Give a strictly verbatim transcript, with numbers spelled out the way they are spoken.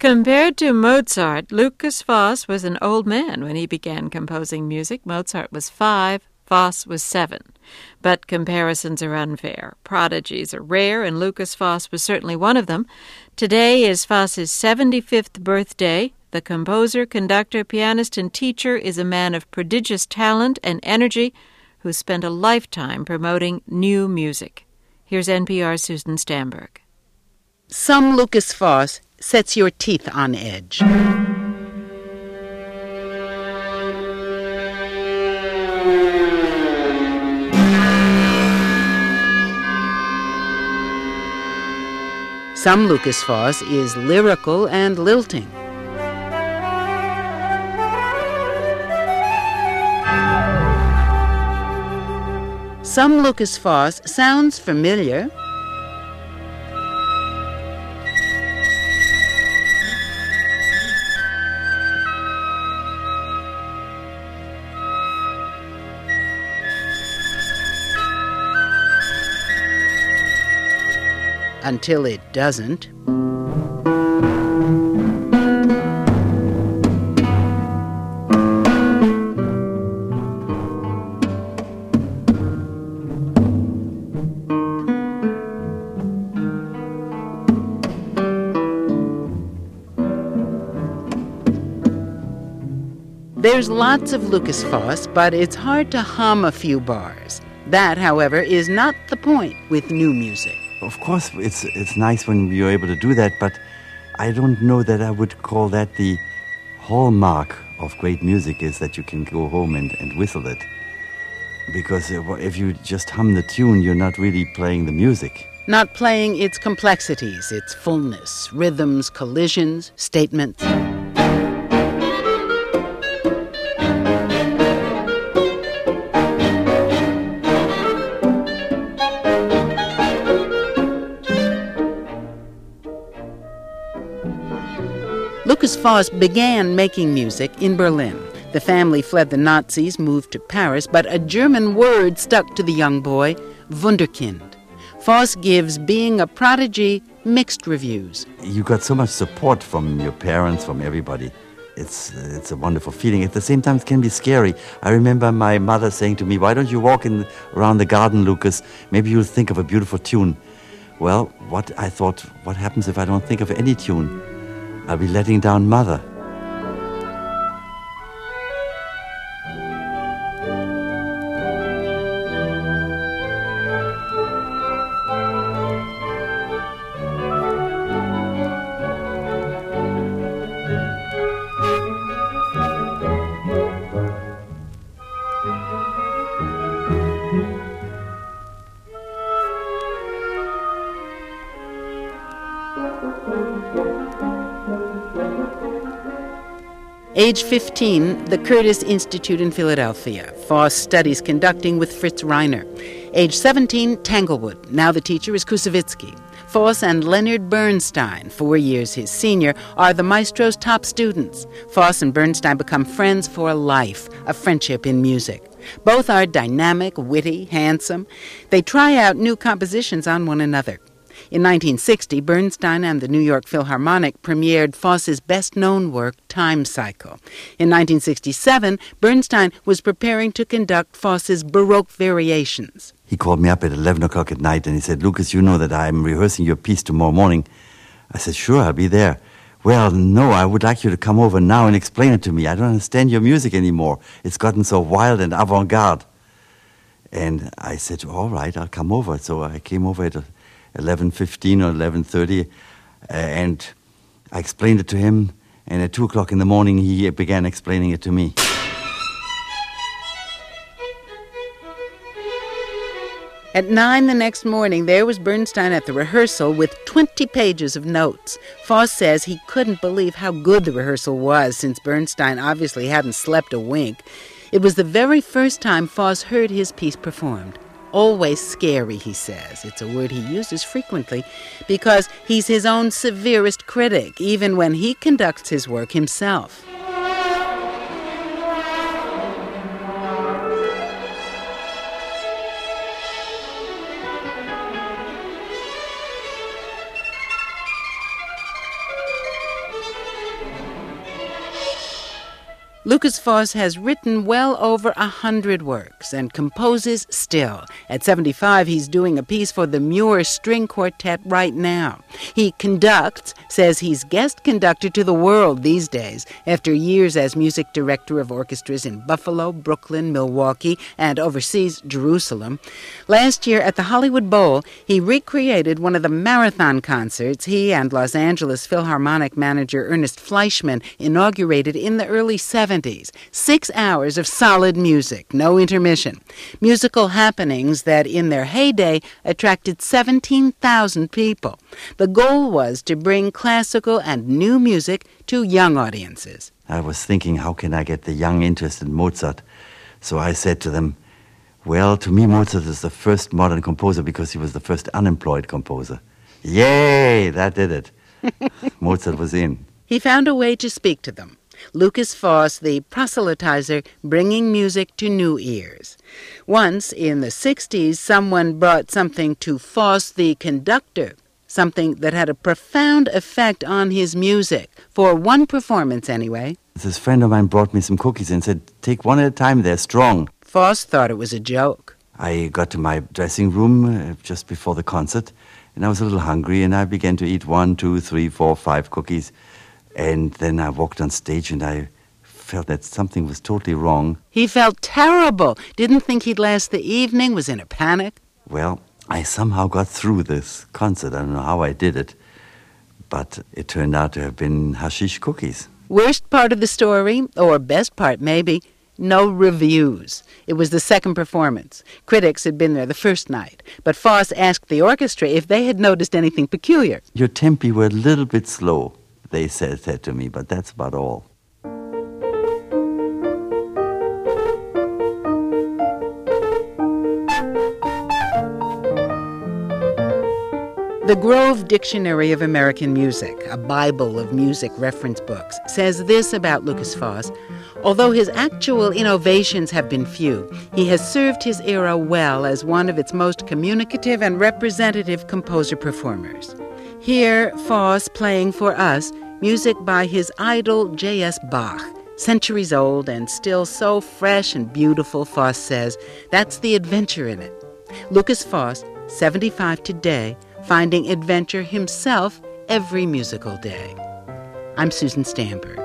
Compared to Mozart, Lukas Foss was an old man when he began composing music. Mozart was five, Foss was seven. But comparisons are unfair. Prodigies are rare, and Lukas Foss was certainly one of them. Today is Foss's seventy-fifth birthday. The composer, conductor, pianist, and teacher is a man of prodigious talent and energy who spent a lifetime promoting new music. Here's N P R's Susan Stamberg. Some Lukas Foss sets your teeth on edge. Some Lukas Foss is lyrical and lilting. Some Lukas Foss sounds familiar. Until it doesn't. There's lots of Lukas Foss, but it's hard to hum a few bars. That, however, is not the point with new music. Of course, it's it's nice when you're able to do that, but I don't know that I would call that the hallmark of great music, is that you can go home and, and whistle it. Because if you just hum the tune, you're not really playing the music. Not playing its complexities, its fullness, rhythms, collisions, statements. Lukas Foss began making music in Berlin. The family fled the Nazis, moved to Paris, but a German word stuck to the young boy, Wunderkind. Foss gives being a prodigy mixed reviews. You got so much support from your parents, from everybody. It's it's a wonderful feeling. At the same time, it can be scary. I remember my mother saying to me, "Why don't you walk in around the garden, Lukas? Maybe you'll think of a beautiful tune." Well, what I thought, what happens if I don't think of any tune? I'll be letting down Mother. Age fifteen, the Curtis Institute in Philadelphia. Foss studies conducting with Fritz Reiner. Age seventeen, Tanglewood. Now the teacher is Kusevitsky. Foss and Leonard Bernstein, four years his senior, are the maestro's top students. Foss and Bernstein become friends for life, a friendship in music. Both are dynamic, witty, handsome. They try out new compositions on one another. In nineteen sixty, Bernstein and the New York Philharmonic premiered Foss's best-known work, Time Cycle. In nineteen sixty-seven, Bernstein was preparing to conduct Foss's Baroque Variations. He called me up at eleven o'clock at night and he said, "Lukas, you know that I'm rehearsing your piece tomorrow morning." I said, "Sure, I'll be there." "Well, no, I would like you to come over now and explain it to me. I don't understand your music anymore. It's gotten so wild and avant-garde." And I said, "All right, I'll come over." So I came over at eleven fifteen or eleven thirty, uh, and I explained it to him, and at two o'clock in the morning he began explaining it to me. At nine the next morning, there was Bernstein at the rehearsal with twenty pages of notes. Foss says he couldn't believe how good the rehearsal was, since Bernstein obviously hadn't slept a wink. It was the very first time Foss heard his piece performed. Always scary, he says. It's a word he uses frequently because he's his own severest critic, even when he conducts his work himself. Lukas Foss has written well over a hundred works and composes still. At seventy-five, he's doing a piece for the Muir String Quartet right now. He conducts, says he's guest conductor to the world these days, after years as music director of orchestras in Buffalo, Brooklyn, Milwaukee, and overseas Jerusalem. Last year at the Hollywood Bowl, he recreated one of the marathon concerts he and Los Angeles Philharmonic manager Ernest Fleischman inaugurated in the early seventies. Six hours of solid music, no intermission. Musical happenings that in their heyday attracted seventeen thousand people. The goal was to bring classical and new music to young audiences. I was thinking, how can I get the young interested in Mozart? So I said to them, well, to me Mozart is the first modern composer because he was the first unemployed composer. Yay, that did it. Mozart was in. He found a way to speak to them. Lukas Foss, the proselytizer, bringing music to new ears. Once, in the sixties, someone brought something to Foss, the conductor, something that had a profound effect on his music, for one performance anyway. This friend of mine brought me some cookies and said, take one at a time, they're strong. Foss thought it was a joke. I got to my dressing room uh, just before the concert, and I was a little hungry, and I began to eat one, two, three, four, five cookies. And then I walked on stage and I felt that something was totally wrong. He felt terrible. Didn't think he'd last the evening, was in a panic. Well, I somehow got through this concert. I don't know how I did it, but it turned out to have been hashish cookies. Worst part of the story, or best part maybe, no reviews. It was the second performance. Critics had been there the first night, but Foss asked the orchestra if they had noticed anything peculiar. Your tempi were a little bit slow, they said, said to me, but that's about all. The Grove Dictionary of American Music, a Bible of music reference books, says this about Lukas Foss. Although his actual innovations have been few, he has served his era well as one of its most communicative and representative composer-performers. Here, Foss playing for us music by his idol J S Bach, centuries old and still so fresh and beautiful, Foss says. That's the adventure in it. Lukas Foss, seventy-five today, finding adventure himself every musical day. I'm Susan Stamberg.